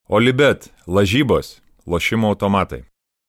Olibet, lažybos, lošimo automatai.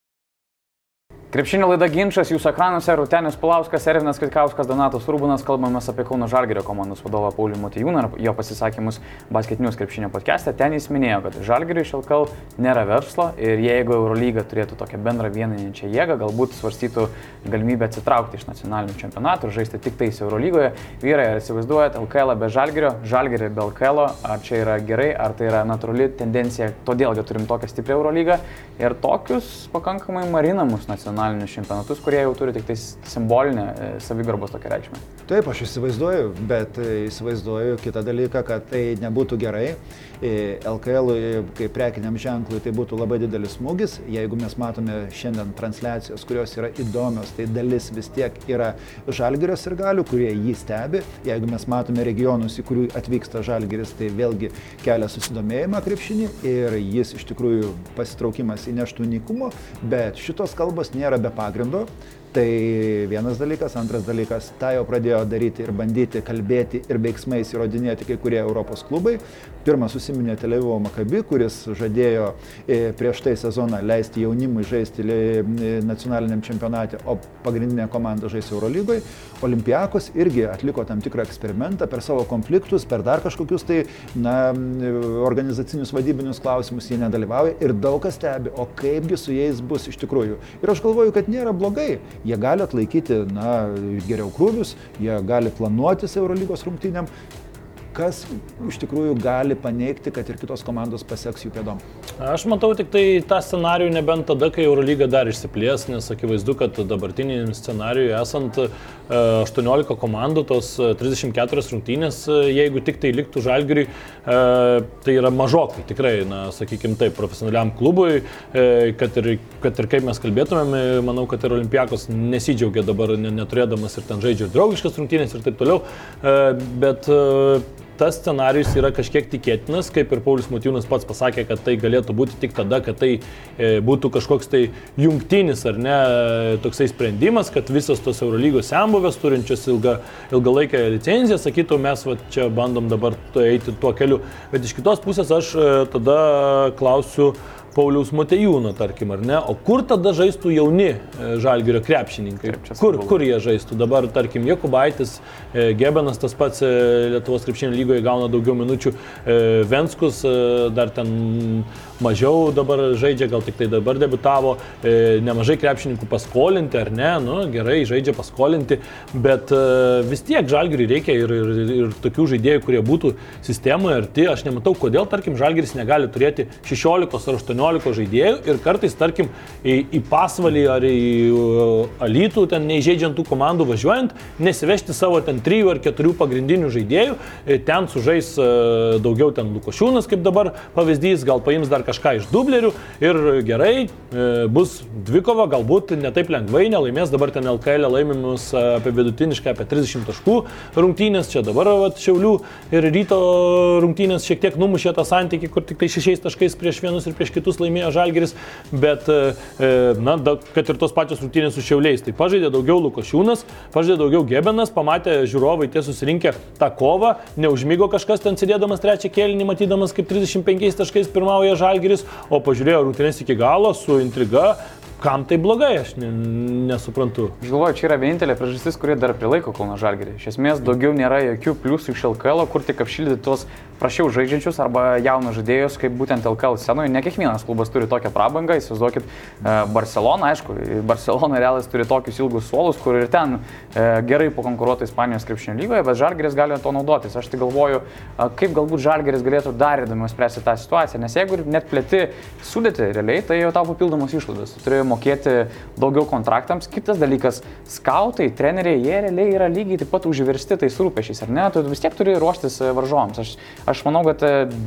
Krepšinio laida Ginčas, jūsų ekranuose Rūtenis Pulauskas, Ervinas Kvitkauskas, Donatas Urbonas, kalbamės apie Kauno Žalgirio komandos vadovą Paulių Motiejūną ir jo pasisakymus Basketinius krepšinio podcast'e. Ten jis minėjo, kad Žalgiriui iš LKL nėra verslo ir jeigu Eurolyga turėtų tokią bendrą vieninančią jėgą, galbūt svarstytų galimybę atsitraukti iš nacionalinių čempionatų ir žaisti tik tais Eurolygoje. Vyrai, ar įsivaizduojat LKL be Žalgirio, Žalgirį be LKL, ar čia yra gerai, ar tai yra natūrali tendencija, todėl, kad turim tokią stiprią Eurolygą ir tokius pakankamai marinamus nacionalinius čempionatus, kurie jau turi tik tai simbolinę savigarbos tokią reikšmę. Taip, aš įsivaizduoju, bet įsivaizduoju kitą dalyką, kad tai nebūtų gerai. LKL kaip prekiniam ženklui tai būtų labai didelis smūgis. Jeigu mes matome šiandien transliacijos, kurios yra įdomios, tai dalis vis tiek yra Žalgirio sirgalių, kurie jį stebi. Jeigu mes matome regionus, į kurių atvyksta Žalgiris, tai vėlgi kelia susidomėjimą krepšinį ir jis iš tikrųjų pasitraukimas įneštų unikumo, bet šitos kalbos nėra be pagrindo. Tai vienas dalykas, antras dalykas, tą jau pradėjo daryti ir bandyti kalbėti ir veiksmais įrodinėti kai kurie Europos klubai. Pirmas užsiminė Tel Avivo Maccabi, kuris žadėjo prieš tai sezoną leisti jaunimui žaisti nacionaliniam čempionate, o pagrindinė komanda žais Eurolygoje. Olympiakos irgi atliko tam tikrą eksperimentą per savo konfliktus, per dar kažkokius tai organizacinius vadybinius klausimus jie nedalyvauja ir daug kas stebi, o kaipgi su jais bus iš tikrųjų. Ir aš galvoju, kad nėra blogai. Jie gali atlaikyti geriau krūvius, jie gali planuotis Eurolygos rungtynėm, kas iš tikrųjų gali paneigti, kad ir kitos komandos paseks jų pėdom. Aš matau tik tai tą scenarijų nebent tada, kai Eurolyga dar išsiplės, nes akivaizdu, kad dabartinį scenarijų esant 18 komandų, tos 34 rungtynės, jeigu tik tai liktų Žalgiriui, tai yra mažokai, tikrai, sakykime taip, profesionaliam klubui, kad ir kaip mes kalbėtumėm, manau, kad ir Olympiakos nesidžiaugia dabar neturėdamas ir ten žaidžia draugiškas rungtynės ir taip toliau, bet tas scenarijus yra kažkiek tikėtinas, kaip ir Paulius Motiejūnas pats pasakė, kad tai galėtų būti tik tada, kad tai būtų kažkoks tai jungtinis ar ne toksai sprendimas, kad visas tos Eurolygos senbuvės turinčios ilgalaikę licenciją, sakytų, mes čia bandom dabar eiti tuo keliu. Bet iš kitos pusės aš tada klausiu Pauliaus Motiejūno, tarkim, ar ne, o kur tada žaistų jauni Žalgirio krepšininkai? Kur jie žaistų? Dabar, tarkim, Jokubaitis, Gebenas, tas pats Lietuvos krepšinio lygoje gauna daugiau minučių, Venskus dar ten mažiau dabar žaidžia, gal tik tai dabar debutavo, nemažai krepšininkų paskolinti, ar ne, gerai, žaidžia paskolinti, bet vis tiek Žalgiriui reikia ir tokių žaidėjų, kurie būtų sistemoje arti. Aš nematau, kodėl, tarkim, Žalgiris negali turėti 16 ar 18 žaidėjų ir kartais, tarkim, į Pasvalį ar į Alytų, ten neįžeidžiant tų komandų važiuojant, nesivežti savo ten 3 ar 4 pagrindinių žaidėjų, ten sužais daugiau ten Lukošiūnas, kaip dabar pavyzdys, gal paims dar kažką iš dublerių ir gerai, bus dvikova, galbūt ne taip lengvai, nelaimės dabar ten LKL laimimus apie vidutiniškai apie 30 taškų rungtynės, čia dabar Šiaulių ir Ryto rungtynės šiek tiek numušė tą santykį, kur tik tai 6 taškais prieš vienus ir prieš kitus laimėjo Žalgiris, bet kad ir tos pačios rungtynės su Šiauliais, tai pažaidė daugiau Lukošiūnas, pažaidė daugiau Gebenas, pamatė žiūrovai tie susirinkę tą kovą, neužmigo kažkas ten sėdėdamas trečią kėlinį, matydamas kaip 35 taškais pirmauja Žalgiris, o pažiūrėjo rungtynės iki galo su intriga. Kam tai blogai, aš nesuprantu. Aš galvoju, čia yra vienintelė priežastis, kurie dar prilaiko Kauno Žalgirį. Iš esmės daugiau nėra jokių pliusų iš LKL, kur tik apšildyti tuos prašiau žaidžiančius arba jaunus žaidėjus, kaip būtent LKL scenoje. Ne kiekvienas klubas turi tokią prabangą, įsivaizduokit Barcelona, aišku, Barcelona Realas turi tokius ilgus suolus, kur ir ten gerai pakonkuruotų Ispanijos krepšinio lygoje, bet Žalgiris gali to naudotis. Aš tai galvoju, kaip galbūt Žalgiris galėtų dar įdomiau spręsti tą situaciją, nes jeigu net plėti sudėti realiai, tai jau tau papildomos išlaidos. Turėjo mokėti daugiau kontraktams. Kitas dalykas, skautai, treneriai, jie realiai yra lygiai taip pat užversti tais rūpešiais, ar ne? Tu vis tiek turi ruoštis varžovams. Aš manau, kad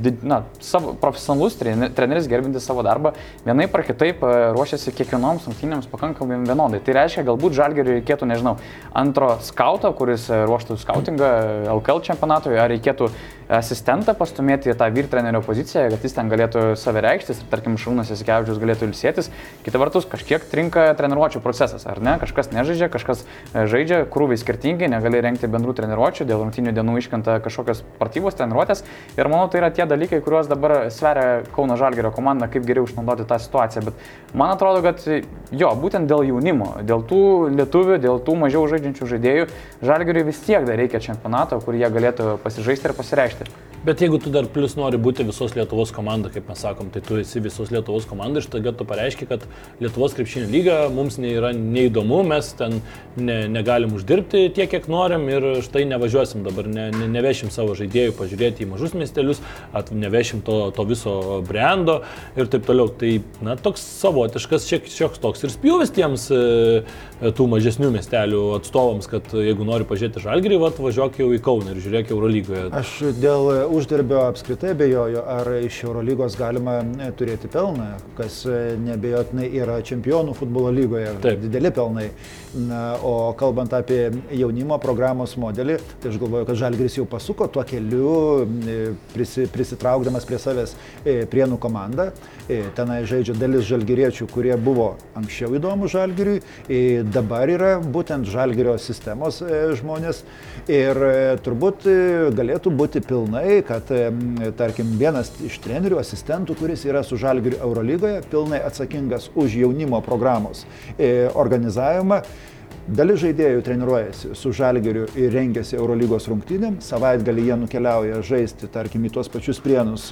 savo profesionalus treneris gerbintis savo darbą vienaip ar kitaip ruošiasi kiekvienoms rungtynėms pakankamai vienodai. Tai reiškia, galbūt Žalgiriui reikėtų, nežinau, antro skauto, kuris ruoštų skautingą LKL čempionatui, ar reikėtų asistentą pastumėti į tą vyrtrenerio poziciją, kad jis ten galėtų save reikštis ir, tarkim, Šarūnas Jasikevičius galėtų ilsėtis. Kita vertus, kažkiek trinka treniruočių procesas, ar ne? Kažkas nežaidžia, kažkas žaidžia, krūviai skirtingi, negali rengti bendrų treniruočių, dėl rungtynių dienų iškrenta kažkokios pratybos, treniruotės. Ir manau, tai yra tie dalykai, kuriuos dabar sveria Kauno Žalgirio komanda, kaip geriau išnaudoti tą situaciją. Bet man atrodo, kad jo, būtent dėl jaunimo, dėl tų lietuvių, dėl tų mažiau žaidžiančių žaidėjų, Žalgiriui vis tiek dar reikia čempionato, kur jie galėtų pasižaisti ir pasireikšti. Bet jeigu tu dar plus nori būti visos Lietuvos komanda, kaip mes sakom, tai tu esi visos Lietuvos komanda ir štai tu pareiški, kad Lietuvos krepšinio lyga mums yra neįdomu, mes ten negalim uždirbti tiek, kiek norim ir štai nevažiuosim dabar, nevešim savo žaidėjų pažiūrėti į mažus miestelius, nevešim to viso brando ir taip toliau. Tai toks savotiškas šioks toks ir spjūvis tiems tų mažesnių miestelių atstovams, kad jeigu nori pažiūrėti Žalgirį, važiuok jau į Kauną ir žiūrėk Eurolygoje. Aš dėl uždarbio apskritai abejoju, ar iš Eurolygos galima turėti pelną, kas neabejotinai yra čempionų futbolo lygoje, dideli pelnai. O kalbant apie jaunimo programos modelį, tai aš galvoju, kad Žalgiris jau pasuko tuo keliu, prisitraukdamas prie savęs Prienų komandą. Tenai žaidžia dalis žalgiriečių, kurie buvo anksčiau įdomų Žalgiriui, dabar yra būtent Žalgirio sistemos žmonės ir turbūt galėtų būti pilnai, kad, tarkim, vienas iš trenerių, asistentų, kuris yra su Žalgiriu Eurolygoje, pilnai atsakingas už jaunimo programos organizavimą. Dalis žaidėjų treniruojasi su Žalgiriu ir rengiasi Eurolygos rungtynėm, savaitgalį jie nukeliauja žaisti, tarkim, į tuos pačius Prienus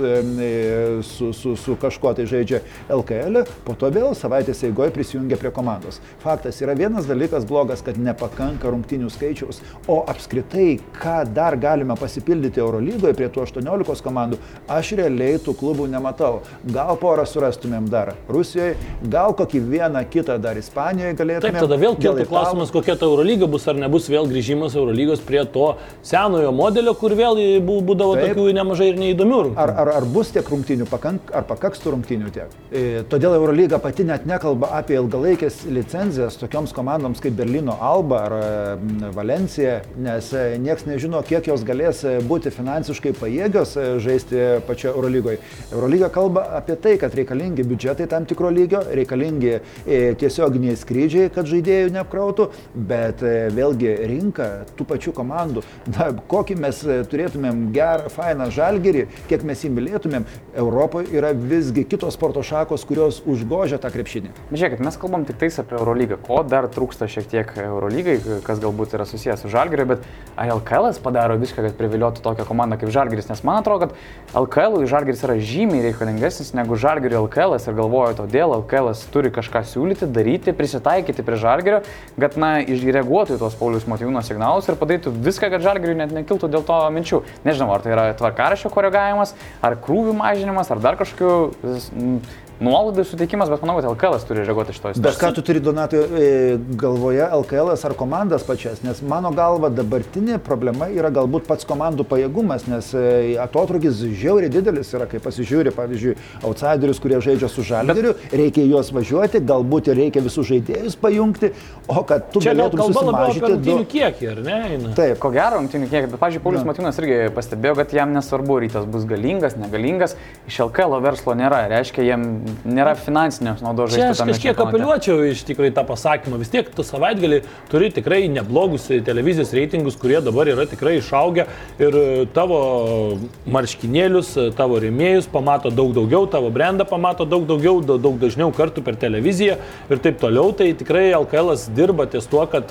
su kažko tai žaidžia LKL, po to vėl savaitės eigoje prisijungia prie komandos. Faktas yra vienas dalykas blogas, kad nepakanka rungtynių skaičiaus, o apskritai, ką dar galime pasipildyti Eurolygoje prie tų 18 komandų, aš realiai tų klubų nematau. Gal porą surastumėm dar Rusijoje, gal kokį vieną kitą dar Ispanijoje galėtumėm. Taip, tada vėl kiltų klausimas, kokia ta Eurolyga bus, ar nebus vėl grįžimas Eurolygos prie to senojo modelio, kur vėl būdavo tokių nemažai ir neįdomių rungtynių. Ar bus tiek rungtynių, ar pakaks tų rungtynių tiek? Todėl Eurolyga pati net nekalba apie ilgalaikės licenzijas tokioms komandoms kaip Berlyno Alba ar Valencija, nes nieks nežino, kiek jos galės būti finansiškai pajėgios žaisti pačioje Eurolygoje. Eurolyga kalba apie tai, kad reikalingi biudžetai tam tikro lygio, reikalingi tiesioginiai skrydžiai, kad žaidėjų neapkrautų, bet vėlgi rinka tų pačių komandų, kokį mes turėtumėm gerą, fainą Žalgirį, kiek mes jį mylėtumėm, Europoje yra visgi kitos sporto šakos, kurios užgožia tą krepšinį. Žiūrėkit, mes kalbam tik tais apie Eurolygą, ko dar trūksta šiek tiek Eurolygai, kas galbūt yra susijęs su Žalgiriu, bet LKL padaro viską, kad priviliotų tokią komandą kaip Žalgiris, nes man atrodo, kad LKL Žalgiris yra žymiai reikalingesnis negu Žalgirio LKL ir galvoju, todėl LKL turi kažką siūlyti, daryti, prisitaikyti prie Žalgirio, kad išreaguotų į tuos Pauliaus Motiejūno signalus ir padarytų viską, kad Žalgiriui net nekiltų dėl to minčių. Nežinau, ar tai yra tvarkaraščio koregavimas, ar krūvių mažinimas, ar dar kažkokių nuolaidų suteikimas, bet manau, kad LKL turi reaguoti šitoj situacijai. Bet ką tu turi, Donatai, galvoje LKL ar komandas pačias? Nes mano galva dabartinė problema yra galbūt pats komandų pajėgumas, nes atotrūkis žiauriai didelis yra, kai pasižiūri, pavyzdžiui, outsiderius, kurie žaidžia su Žalgiriu, reikia juos važiuoti, galbūt ir reikia visus žaidėjus pajungti, o kad tu galėtum susimažinti rungtynių kiekį, ar ne? Taip, ko gero rungtynių kiekį, bet, pavyzdžiui, Paulius Motiejūnas irgi pastebėjo, kad jam nesvarbu, rytas bus galingas, negalingas, iš LKL verslo nėra, reiškia, jiem nėra finansinės naudos žaisti. Čia aš kažkiek apeliuočiau iš tikrųjų tą pasakymą. Vis tiek tu savaitgalį turi tikrai neblogus televizijos reitingus, kurie dabar yra tikrai išaugę ir tavo marškinėlius, tavo rėmėjus pamato daug daugiau, tavo brandą pamato daug daugiau, daug dažniau kartų per televiziją ir taip toliau. Tai tikrai LKL dirba ties tuo, kad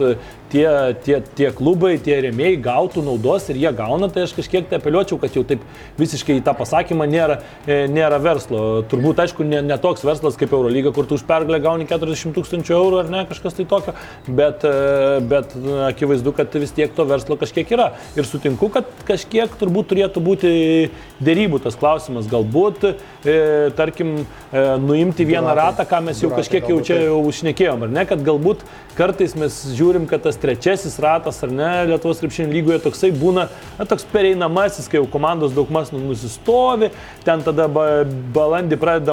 tie klubai, tie rėmėjai gautų naudos ir jie gauna. Tai aš kažkiek tai apeliuočiau, kad jau taip visiškai į tą pasakymą nėra verslo. Turbūt, aišku, ne toks verslas kaip Eurolyga, kur tu už pergalę gauni 40 000 eurų ar ne, kažkas tai tokio, bet akivaizdu, kad vis tiek to verslo kažkiek yra. Ir sutinku, kad kažkiek turbūt turėtų būti dėrybų tas klausimas. Galbūt, tarkim, nuimti vieną ratą, ką mes jau kažkiek jau čia užšnekėjom, ar ne, kad galbūt kartais mes žiūrim, kad tas trečiasis ratas, ar ne, Lietuvos krepšinio lygoje toksai būna, toks pereinamasis, kai jau komandos daugmaž nusistovi, ten tada balandį pradedama žaisti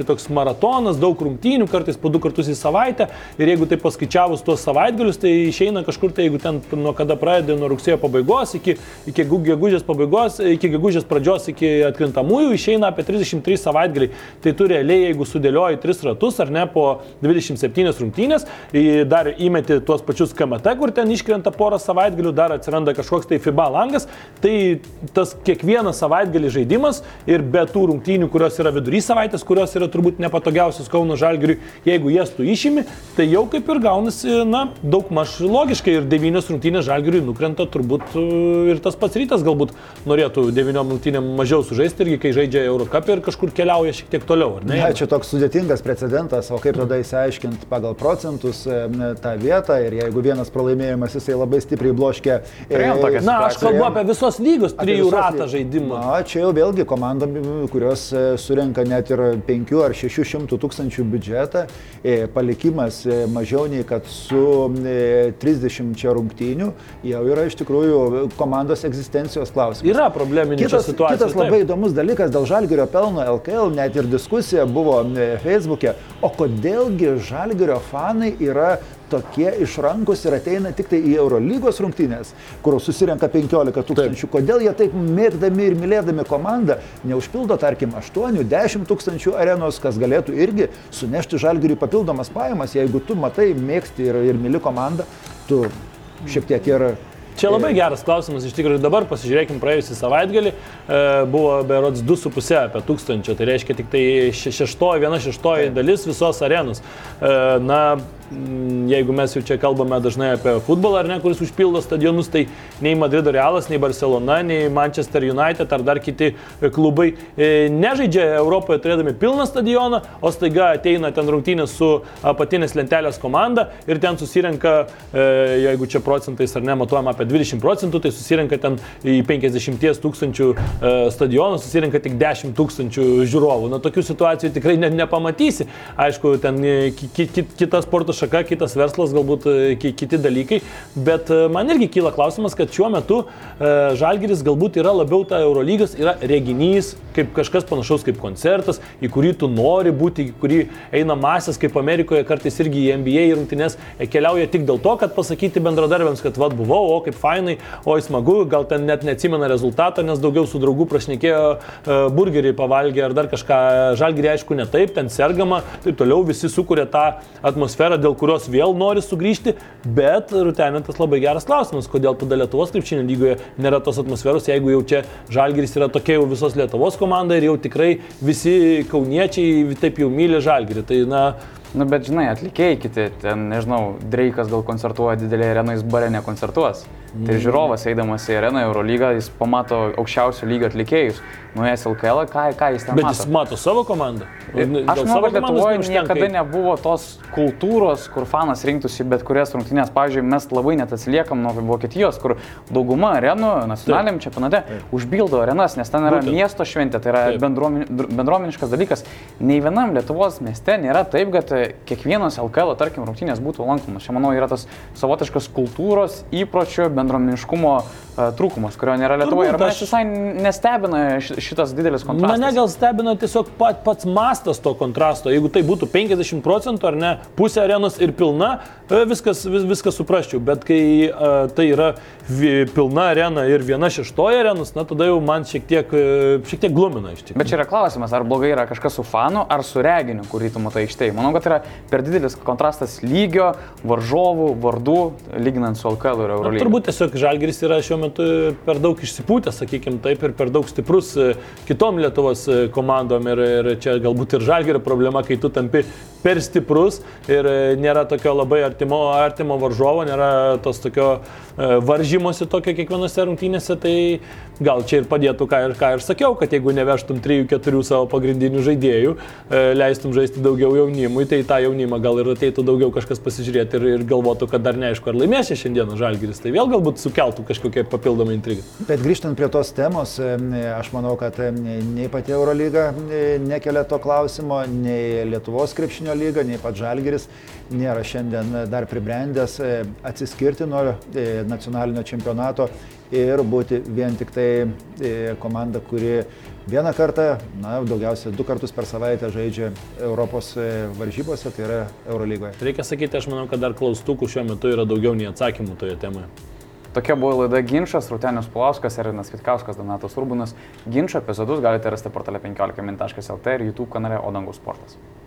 toks maratonas, daug rungtynių, kartais po 2 kartus į savaitę ir jeigu tai paskaičiavus tuos savaitgalius, tai išeina kažkur, tai jeigu ten nuo kada pradeda, nuo rugsėjo pabaigos iki gegužės pabaigos, iki gegužės pradžios, iki atkrintamųjų, išeina apie 33 savaitgaliai. Tai tu realiai, jeigu sudėlioji 3 ratus ar ne po 27 rungtynės, dar įmeti tuos pačius KMT, kur ten iškrenta porą savaitgalių, dar atsiranda kažkoks tai FIBA langas, tai tas kiekvienas savaitgalį žaidimas ir be tų rungtynių, kurios yra vidury savaitės, kurios yra turbūt nepatogiausios Kauno Žalgiriui, jeigu jas tu išimi, tai jau kaip ir gaunasi, daug maž logiškai ir 9 rungtynės Žalgiriui nukrenta turbūt ir tas pats Rytas galbūt norėtų 9 rungtynėm mažiau sužaisti irgi, kai žaidžia Eurocupą ir kažkur keliauja šiek tiek toliau, ar ne? Ne, čia toks sudėtingas precedentas, o kaip tada įsiaiškinti pagal procentus tą vietą ir jeigu vienas pralaimėjimas jisai labai stipriai bloškia. Aš kalbu apie visos lygos 3 ratą žaidimą. Na, čia jau vėlgi komandom, kurios surenka net ir 5 ar 600 tūkstančių biudžetą, palikimas mažiau nei kad su 30 rungtynių, jau yra iš tikrųjų komandos egzistencijos klausimas. Yra probleminė situacija. Kitas labai įdomus dalykas dėl Žalgirio pelno LKL, net ir diskusija buvo Facebook'e, o kodėlgi Žalgirio fanai yra tokie išrankus ir ateina tik tai į Eurolygos rungtynės, kur susirenka 15 tūkstančių. Kodėl jie taip mėgdami ir mylėdami komandą neužpildo, tarkim, 8-10 tūkstančių arenos, kas galėtų irgi sunešti Žalgiriui papildomas pajamas, jeigu tu matai, mėgsti ir myli komandą, tu šiek tiek ir... Čia labai geras klausimas, iš tikrųjų dabar pasižiūrėkim praėjusį savaitgalį, buvo berods 2,5 apie 1000, tai reiškia tik tai 1/6 dalis visos arenos. Jeigu mes jau čia kalbame dažnai apie futbolą, ar ne, kuris užpildo stadionus, tai nei Madrido Realas, nei Barcelona, nei Manchester United ar dar kiti klubai nežaidžia Europoje turėdami pilną stadioną, o staiga ateina ten rungtynės su apatinės lentelės komanda ir ten susirenka, jeigu čia procentais ar ne, matuojama apie 20%, tai susirenka ten į 50 tūkstančių stadionų, susirenka tik 10 tūkstančių žiūrovų. Na, tokių situacijų tikrai nepamatysi. Aišku, ten kita sporto šaka, kitas verslas, galbūt kiti dalykai, bet man irgi kyla klausimas, kad šiuo metu Žalgiris galbūt yra labiau ta Eurolygos, yra reginys, kaip kažkas panašaus kaip koncertas, į kurį tu nori būti, į kurį eina masės, kaip Amerikoje kartais irgi į NBA rungtynes keliauja tik dėl to, kad pasakyti bendradarbiams, kad vat buvau, o kaip fainai, oi smagu, gal ten net neatsimena rezultatą, nes daugiau su draugų prašnekėjo, burgerį pavalgė ar dar kažką. Žalgirį aišku ne taip, ten sergama, taip toliau visi sukuria tą atmosferą, dėl kurios vėl nori sugrįžti, bet Rūtenė tas labai geras klausimas, kodėl tada Lietuvos krepšinio lygoje nėra tos atmosferos, jeigu jau čia Žalgiris yra tokia jau visos Lietuvos komanda ir jau tikrai visi kauniečiai taip jau myli Žalgirį. Tai bet žinai, atlikėjai kiti, ten, nežinau, Dreikas gal koncertuoja didelėje arenoje, jis bare nekoncertuos. Tai žiūrovas eidamas į areną Eurolygą, jis pamato aukščiausio lygio atlikėjus, nuėjęs LKL, ką jis ten mato. Bet jis mato savo komandą. Aš manau, kad Lietuvoje niekada nebuvo tos kultūros, kur fanas rinktųsi bet kurias rungtynės. Pavyzdžiui, mes labai net atsiliekam nuo Vokietijos, kur dauguma arenų nacionaliniam čempionate užpildo arenas, nes ten yra miesto šventė, tai yra bendruomeniškas dalykas. Nei vienam Lietuvos mieste nėra taip, kad kiekvienas LKL, tarkim, rungtynės būtų lankomas. Čia, manau, yra tas savotiškas kultūros įpročio bendruomeniškumo trūkumas, kurio nėra Lietuvoje. Ir manęs visai nestebina šitas didelis kontrastas. Mane gal stebina tiesiog pats mastas to kontrasto. Jeigu tai būtų 50% ar ne, pusė arenos ir pilna, viskas suprasčiau. Bet kai tai yra pilna arena ir 1/6 arenos, na tada jau man šiek tiek glumina iš tikrųjų. Bet čia yra klausimas, ar blogai yra kažkas su fanu, ar su reginiu, kurį tu matai aikštėje. Manau, kad yra per didelis kontrastas lygio, varžovų, vardų, lyginant su LKL ir Eurolyga. Turbūt tiesiog Žalgiris yra šiuo metu per daug išsipūtęs, sakykime taip, ir per daug stiprus kitom Lietuvos komandom ir čia galbūt ir Žalgirio problema, kai tu tampi per stiprus ir nėra tokio labai artimo varžovo, nėra tos tokio varžymosi tokio kiekvienose rungtynėse, tai gal čia ir padėtų, ką ir sakiau, kad jeigu nevežtum 3-4 savo pagrindinių žaidėjų, leistum žaisti daugiau jaunimui, tai tą jaunimą gal ir ateitų daugiau kažkas pasižiūrėti ir galvotų, kad dar neaišku, ar laimės šiandieną Žalgiris, tai vėl galbūt sukeltų kažkokią papildomą intrigą. Bet grįžtant prie tos temos, aš manau, kad nei pati Eurolyga nekelia to klausimo, nei Lietuvos krepšinio krepšinio lyga, nei pats Žalgiris nėra šiandien dar pribrendęs atsiskirti nuo nacionalinio čempionato ir būti vien tik tai komanda, kuri vieną kartą, daugiausiai 2 kartus per savaitę žaidžia Europos varžybose, tai yra Eurolygoje. Reikia sakyti, aš manau, kad dar klaustukų šiuo metu yra daugiau nei atsakymų toje temoje. Tokia buvo laida Ginčas, Rūtenis Pulauskas, Erinas Vitkauskas, Donatas Urbonas. Ginčo epizodus galite rasti portale 15min.lt ir YouTube kanale O Dangus Sportas.